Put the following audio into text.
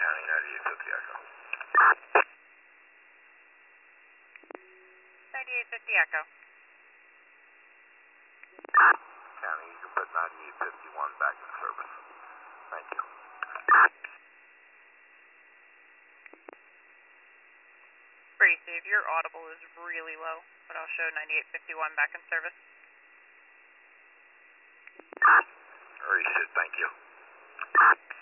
County 9850 Echo. 9850 Echo. County, you can put 9851 back in service. Thank you. Pretty safe. Your audible is really low, but I'll show 9851 back in service. Very good, thank you.